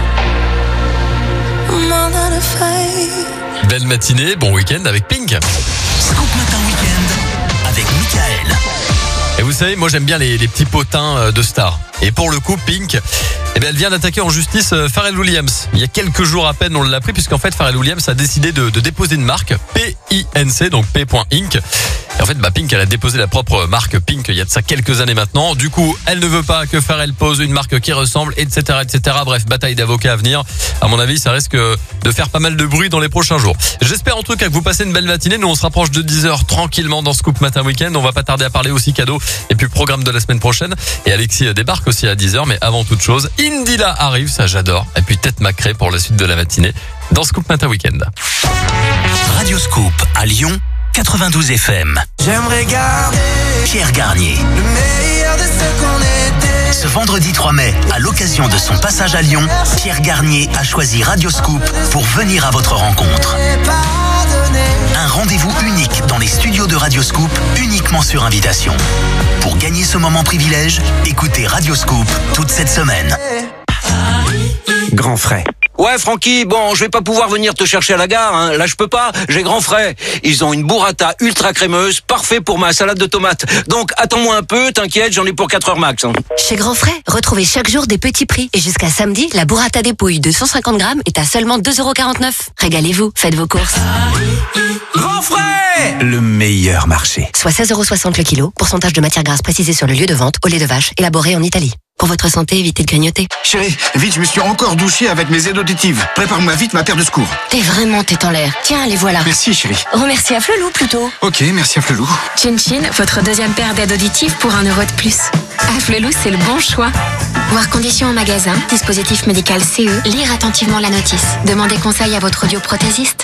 I'm all out of fight. Belle matinée, bon week-end avec Pink. Scoop Matin Week-end avec Michael. Et vous savez, moi j'aime bien les petits potins de stars. Et pour le coup, Pink, eh bien, elle vient d'attaquer en justice Pharrell Williams. Il y a quelques jours à peine, on l'a appris, puisqu'en fait, Pharrell Williams a décidé de déposer une marque, P-I-N-C, donc P.Inc. Et en fait, Pink, elle a déposé la propre marque Pink il y a de ça quelques années maintenant. Du coup, elle ne veut pas que Pharrell pose une marque qui ressemble, etc., etc. Bref, bataille d'avocats à venir. À mon avis, ça risque de faire pas mal de bruit dans les prochains jours. J'espère en tout cas que vous passez une belle matinée. Nous, on se rapproche de 10h tranquillement dans Scoop Matin Week-end. On va pas tarder à parler aussi cadeaux et puis programme de la semaine prochaine. Et Alexis débarque aussi à 10h. Mais avant toute chose, Indila arrive, ça j'adore. Et puis Tête Macré pour la suite de la matinée dans Scoop Matin Week-end. Radio Scoop à Lyon, 92 FM. J'aimerais garder Pierre Garnier. le meilleur de ce qu'on était. Ce vendredi 3 mai, à l'occasion de son passage à Lyon, Pierre Garnier a choisi Radio Scoop pour venir à votre rencontre. Un rendez-vous unique dans les studios de Radio Scoop, uniquement sur invitation. Pour gagner ce moment privilège, écoutez Radio Scoop toute cette semaine. Grand frais. Ouais, Francky, bon, je vais pas pouvoir venir te chercher à la gare, hein. Là, je peux pas, j'ai Grand Frais. Ils ont une burrata ultra crémeuse, parfait pour ma salade de tomates. Donc, attends-moi un peu, t'inquiète, j'en ai pour 4 heures max, hein. Chez Grand Frais, retrouvez chaque jour des petits prix. Et jusqu'à samedi, la burrata dépouille de 150 grammes est à seulement 2,49 €. Régalez-vous, faites vos courses. Grand Frais! Le meilleur marché. Soit 16,60 € le kilo, pourcentage de matière grasse précisé sur le lieu de vente, au lait de vache, élaboré en Italie. Pour votre santé, évitez de grignoter. Chérie, vite, je me suis encore douché avec mes aides auditives. Prépare-moi vite ma paire de secours. T'es vraiment tête en l'air. Tiens, les voilà. Merci, chérie. Remercie à Flelou plutôt. Ok, merci à Flelou. Chin Chin, votre deuxième paire d'aides auditives pour 1 € de plus. À Flelou, c'est le bon choix. Voir conditions en magasin, dispositif médical CE, lire attentivement la notice. Demandez conseil à votre audioprothésiste.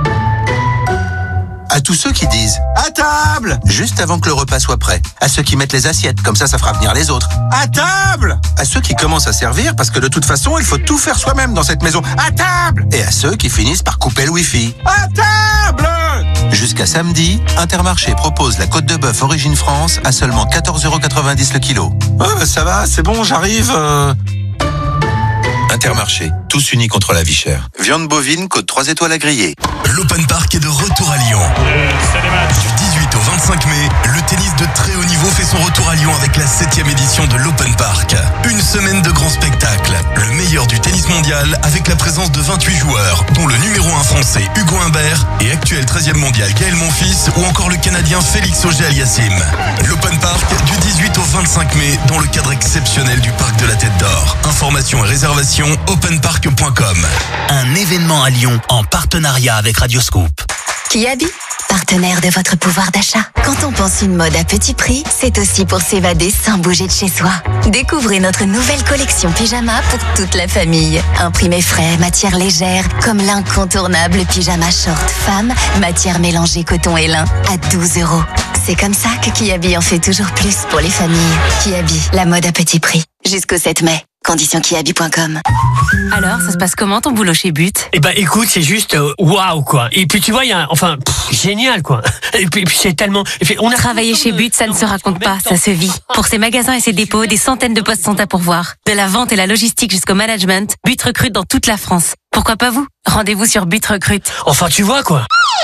À tous ceux qui disent « À table !» juste avant que le repas soit prêt. À ceux qui mettent les assiettes, comme ça fera venir les autres. « À table !» À ceux qui commencent à servir, parce que de toute façon, il faut tout faire soi-même dans cette maison. « À table !» Et à ceux qui finissent par couper le wifi. « À table !» Jusqu'à samedi, Intermarché propose la côte de bœuf Origine France à seulement 14,90 € le kilo. « Ça va, c'est bon, j'arrive. Intermarché, tous unis contre la vie chère. Viande bovine, côte 3 étoiles à griller. L'Open Park est de retour à Lyon. Du 18 au 25 mai, le tennis de très haut niveau fait son retour à Lyon avec la 7e édition de l'Open Park. Une semaine de grands spectacles. Le meilleur du tennis mondial avec la présence de 28 joueurs, dont le numéro 1 français Hugo Humbert et actuel 13e mondial Gaël Monfils ou encore le Canadien Félix Auger-Aliassime. L'Open Park du 18 au 25 mai dans le cadre exceptionnel du Parc de la Tête d'Or. Informations et réservations openpark.com. Un événement à Lyon en partenariat avec Radio Scoop. Kiabi, partenaire de votre pouvoir d'achat. Quand on pense une mode à petit prix, c'est aussi pour s'évader sans bouger de chez soi. Découvrez notre nouvelle collection pyjama pour toute la famille. Imprimé frais, matière légère, comme l'incontournable pyjama short femme, matière mélangée coton et lin, à 12 €. C'est comme ça que Kiabi en fait toujours plus pour les familles. Kiabi, la mode à petit prix. Jusqu'au 7 mai. Conditions kiabi.com. Alors, ça se passe comment ton boulot chez But? Eh ben, écoute, c'est juste waouh quoi. Et puis tu vois, il y a, génial quoi. Et puis c'est tellement. Et puis, Travailler chez But, ça ne se raconte pas, ça se vit. Pour ses magasins et ses dépôts, des centaines de postes sont à pourvoir. De la vente et la logistique jusqu'au management, But recrute dans toute la France. Pourquoi pas vous? Rendez-vous sur But Recrute. Enfin, tu vois quoi.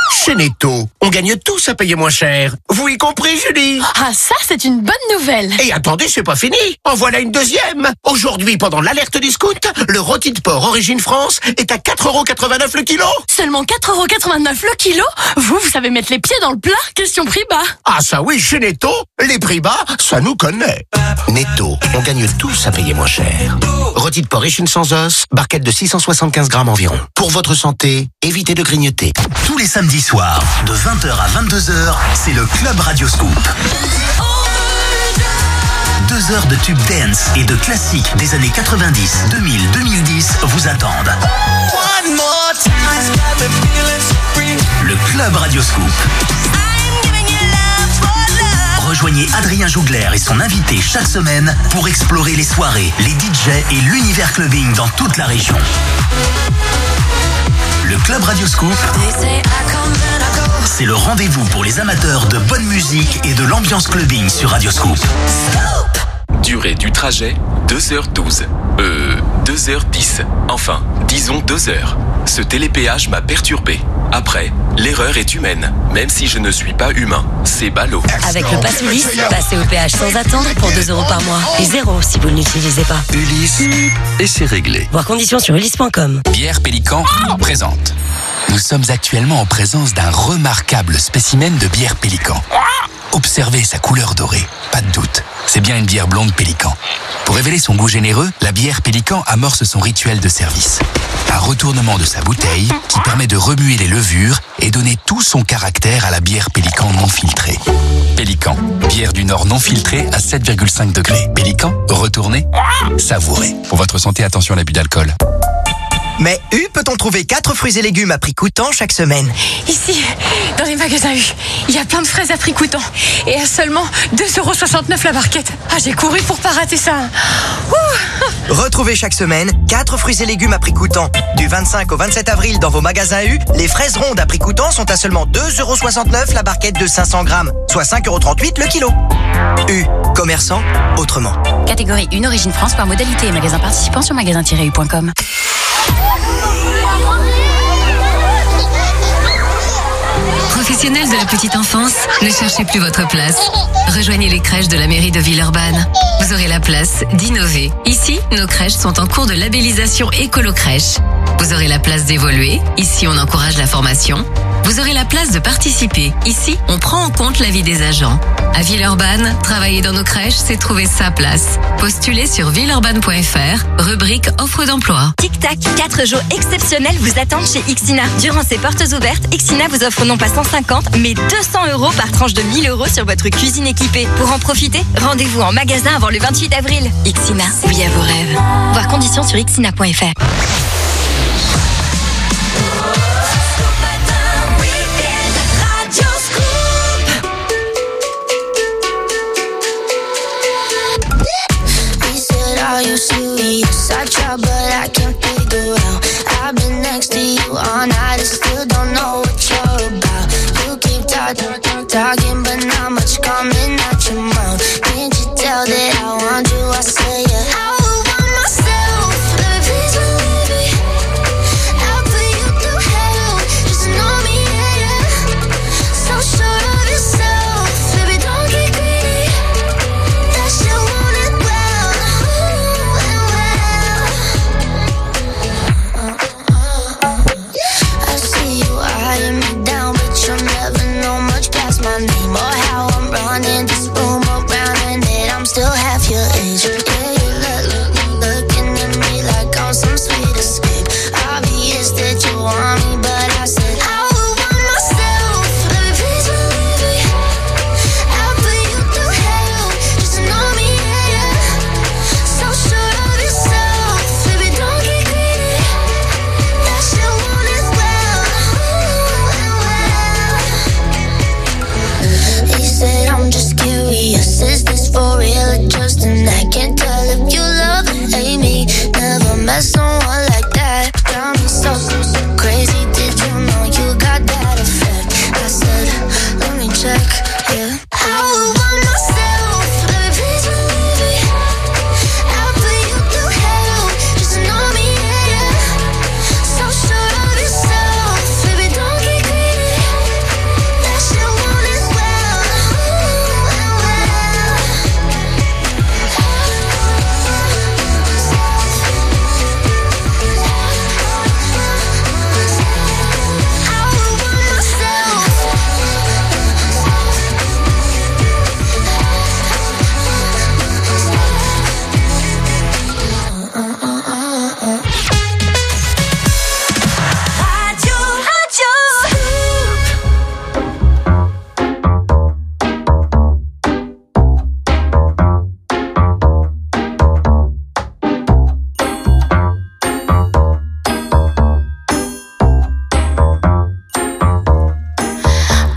Chez Netto, on gagne tous à payer moins cher. Vous y compris, Julie? Ah, ça, c'est une bonne nouvelle. Et attendez, c'est pas fini. En voilà une deuxième. Aujourd'hui, pendant l'alerte discount, le rôti de porc Origine France est à 4,89€ le kilo. Seulement 4,89€ le kilo? Vous savez mettre les pieds dans le plat? Question prix bas. Ah ça oui, chez Netto, les prix bas, ça nous connaît. Netto, on gagne tous à payer moins cher. Rôti de porc échine sans os, barquette de 675 grammes environ. Pour votre santé, évitez de grignoter. Tous les samedis soirs, de 20h à 22h, c'est le Club Radio Scoop. 2 heures de tube dance et de classiques des années 90, 2000, 2010 vous attendent. Le Club Radio Scoop. Rejoignez Adrien Jougler et son invité chaque semaine pour explorer les soirées, les DJ et l'univers clubbing dans toute la région. Le Club Radio Scoop, c'est le rendez-vous pour les amateurs de bonne musique et de l'ambiance clubbing sur Radio Scoop. Durée du trajet, 2h12. 2h10. Enfin, disons 2 heures. Ce télépéage m'a perturbé. Après, l'erreur est humaine, même si je ne suis pas humain. C'est ballot. Avec le pass Ulysse, passez au péage sans attendre pour 2€ par mois. Et 0 si vous ne l'utilisez pas. Ulysse, et c'est réglé. Voir conditions sur ulysse.com. Bière Pélican présente. Nous sommes actuellement en présence d'un remarquable spécimen de bière Pélican. Observez sa couleur dorée, pas de doute. C'est bien une bière blonde Pélican. Pour révéler son goût généreux, la bière Pélican amorce son rituel de service. Un retournement de sa bouteille qui permet de remuer les levures et donner tout son caractère à la bière Pélican non filtrée. Pélican, bière du Nord non filtrée à 7,5 degrés. Pélican, retournez, savourez. Pour votre santé, attention à l'abus d'alcool. Mais U peut-on trouver 4 fruits et légumes à prix coûtant chaque semaine? Ici, dans les magasins U, il y a plein de fraises à prix coûtant. Et à seulement 2,69€ la barquette. Ah, j'ai couru pour pas rater ça. Ouh. Retrouvez chaque semaine 4 fruits et légumes à prix coûtant. Du 25 au 27 avril dans vos magasins U, les fraises rondes à prix coûtant sont à seulement 2,69€ la barquette de 500 grammes, soit 5,38€ le kilo. U, commerçant autrement. Catégorie 1 Origine France par modalité et magasin participant sur magasin-u.com. Professionnels de la petite enfance, ne cherchez plus votre place. Rejoignez les crèches de la mairie de Villeurbanne. Vous aurez la place d'innover. Ici, nos crèches sont en cours de labellisation écolo-crèche. Vous aurez la place d'évoluer. Ici, on encourage la formation. Vous aurez la place de participer. Ici, on prend en compte l'avis des agents. À Villeurbanne, travailler dans nos crèches, c'est trouver sa place. Postulez sur villeurbanne.fr, rubrique offre d'emploi. Tic-tac, 4 jours exceptionnels vous attendent chez Ixina. Durant ces portes ouvertes, Ixina vous offre non pas 150, mais 200€ par tranche de 1000€ sur votre cuisine équipée. Pour en profiter, rendez-vous en magasin avant le 28 avril. Ixina, oui à vos rêves. Voir conditions sur ixina.fr. Are you serious? I try, but I can't figure out. I've been next to you all night and still don't know what you're about. You keep talking, but not much coming out your mouth. Can't you tell that I want you? I say yeah. I would want myself, baby, please believe me. I'll put you through hell, just know me, yeah. So sure of yourself, baby, don't get greedy. That shit want it well. I see you eyeing me down, but you'll never know much better.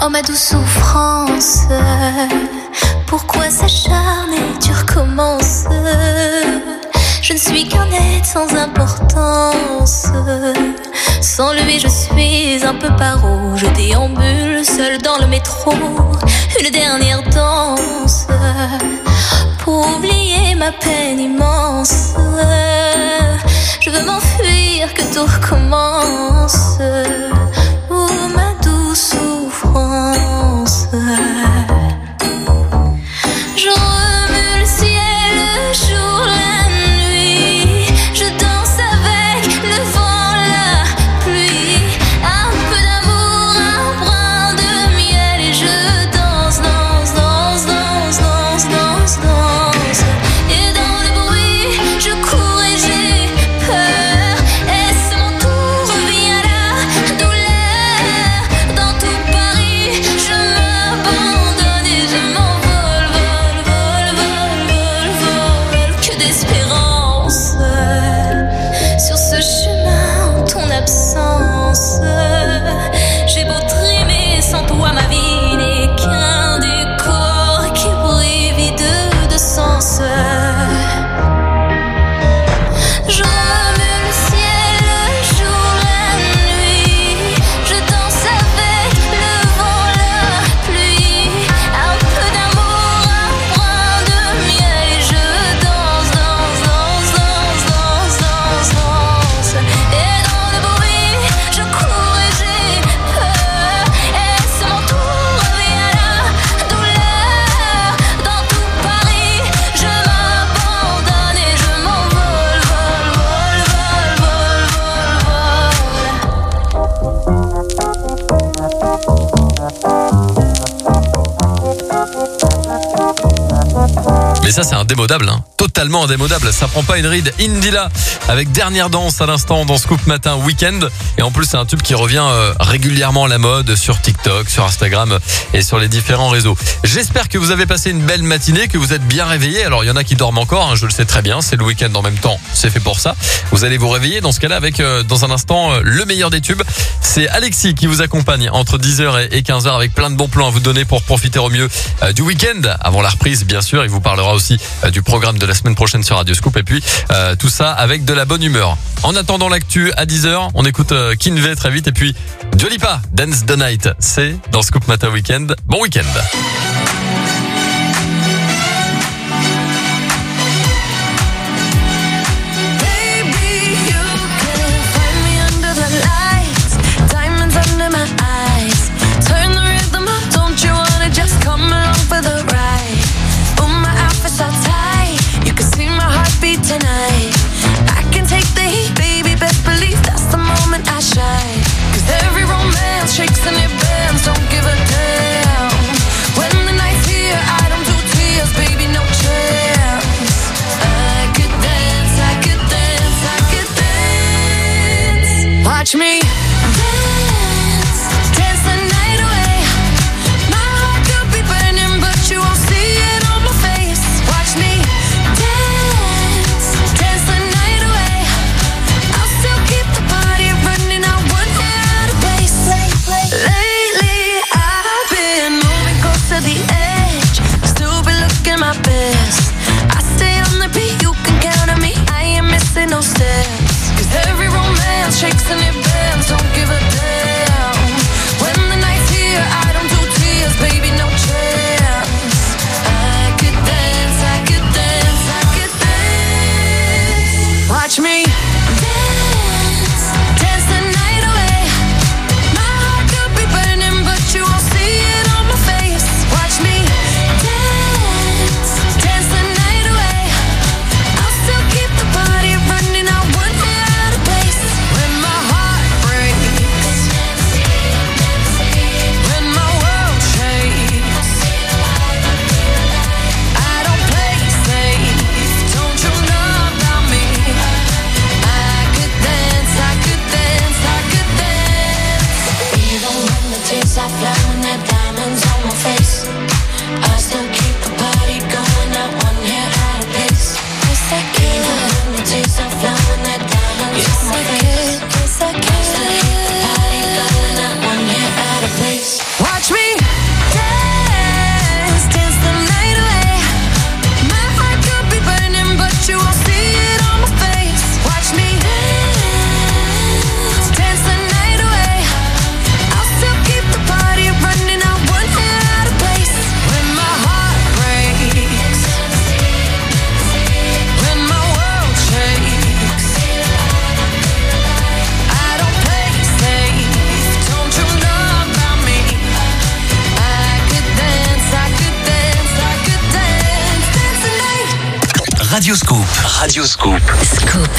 Oh ma douce souffrance, pourquoi s'acharner, tu recommences. Je ne suis qu'un être sans importance. Sans lui je suis un peu paro. Je déambule seul dans le métro. Une dernière danse pour oublier ma peine immense. Je veux m'enfuir, que tout recommence. Oh ma douce souffrance. Je remue le ciel, le jour, la nuit. Je danse avec le vent, la pluie. Un peu d'amour, un brin de miel. Et je danse, danse, danse, danse, danse, danse, danse. Et dans le bruit, je cours et j'ai peur. Est-ce mon tour, revient la douleur. Dans tout Paris, je m'abandonne et je m'envole, vol, vol, vol, vol, vol. Que d'espérance sur ce chemin en ton absence. J'ai beau trimer, sans toi ma vie n'est qu'un décor qui brille vide de sens. Je remue le ciel, le jour, la nuit. Je danse avec le vent, la pluie. Un peu d'amour, un brin de miel. Et je danse, danse, danse, danse, danse, danse, danse. Et dans le bruit, je cours et j'ai peur. Est-ce mon tour, revient la douleur. Dans tout Paris, je m'abandonne et je m'envole, vol, vol, vol, Mais ça c'est indémodable, hein. Totalement indémodable, ça prend pas une ride. Indila avec Dernière danse à l'instant dans Scoop Matin Week-end. Et en plus c'est un tube qui revient régulièrement à la mode sur TikTok, sur Instagram et sur les différents réseaux. J'espère que vous avez passé une belle matinée, que vous êtes bien réveillés. Alors il y en a qui dorment encore, hein, je le sais très bien, c'est le week-end en même temps, c'est fait pour ça. Vous allez vous réveiller dans ce cas-là avec dans un instant le meilleur des tubes. C'est Alexis qui vous accompagne entre 10h et 15h avec plein de bons plans à vous donner pour profiter au mieux du week-end avant la reprise bien sûr. Il vous parlera aussi du programme de la semaine prochaine sur Radio Scoop et puis tout ça avec de la bonne humeur. En attendant l'actu à 10h, on écoute Kinvey très vite et puis Dua Lipa, Dance the Night. C'est dans Scoop Matin Week-end. Bon week-end. Tonight, I can take the heat, baby. Best believe that's the moment I shine. 'Cause every romance shakes and it bends. Don't give a damn. When the night's here, I don't do tears, baby. No chance. I could dance, I could dance, I could dance. Watch me dance, dance the night away. My heart could be burning, but you won't see it on my face. Watch me dance, dance the night away. I'll still keep the party running. I won't get out of place. Lately I've been moving close to the edge. Still be looking my best. I stay on the beat, you can count on me. I ain't missing no steps. 'Cause every romance shakes and it bends. Don't give a damn. When the night's here, I don't do tears, baby. No chance. I could dance, I could dance, I could dance. Watch me dance, dance the night away. My heart could be burning, but you won't see it on my face. Watch me dance, dance the night away. I'll still keep the party running. I won't get out of place. When my heart Radio Scoop. Radio Scoop. Scoop.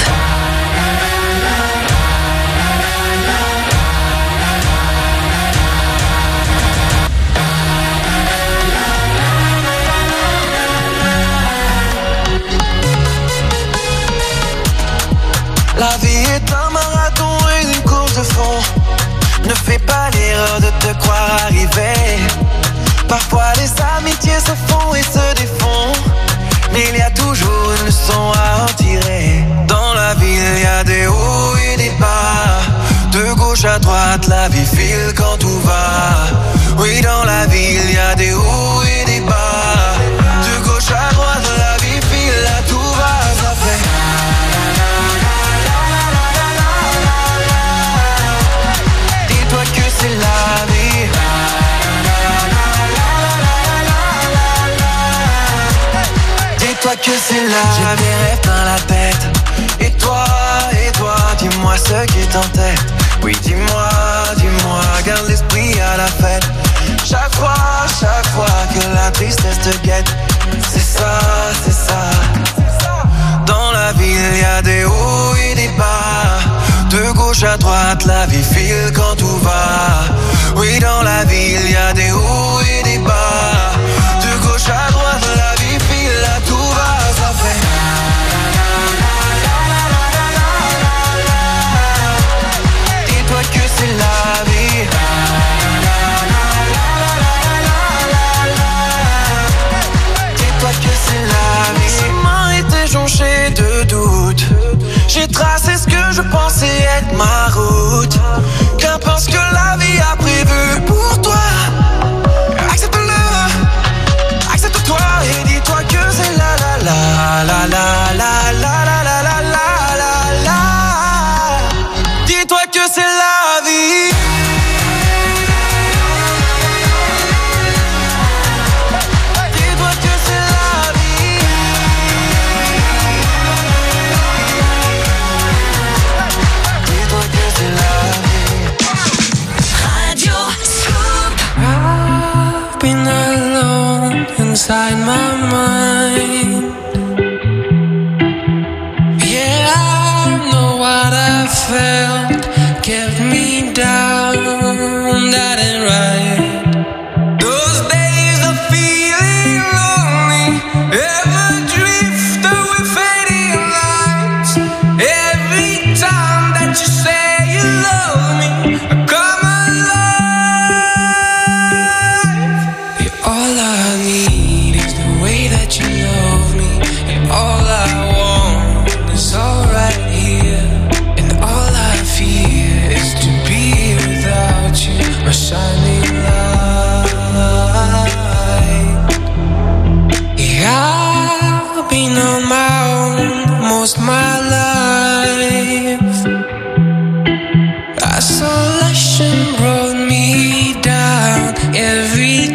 La vie est un marathon et une course de fond. Ne fais pas l'erreur de te croire arrivé. Parfois les amitiés se font et se défont, mais il y a toujours une leçon à en tirer. Dans la vie il y a des hauts et des bas. De gauche à droite la vie file quand tout va. Oui, dans la vie il y a des hauts et des bas. De gauche à droite la vie file, là tout va, ça fait. Dis-toi que c'est la vie. Dis-toi que c'est la vie. J'ai des rêves dans la tête. Et toi, dis-moi ce qui est en tête. Oui, dis-moi, garde l'esprit à la fête. Chaque fois que la tristesse te guette. C'est ça. Dans la vie, il y a des hauts et des bas. De gauche à droite, la vie file quand tout va. Oui, dans la vie, il y a des hauts et des bas. De gauche à droite, la vie file, là tout va, ça fait. Dis-toi que c'est la vie. Dis-toi que c'est la vie. Mes mains étaient jonchées de doutes. J'ai tracé ce que je pensais être ma route. Qu'importe ce que la vie a prévu pour toi. Accepte-le, accepte-toi et dis-toi que c'est la la la la la la la la la la la la. Dis-toi que c'est la vie. Dis-toi que c'est la vie. Dis-toi que c'est la vie. Radio Scoop. I've been alone inside my mind. Yeah, I know what I felt kept me down. That ain't right. Those days of feeling lonely ever drift away fading lights. Every time that you say you love me, I come alive. Yeah, all I need is the way that you love me, and all I want is all right here, and all I fear is to be without you, my shining light. Yeah, I've been on my own most my life. Isolation brought me down every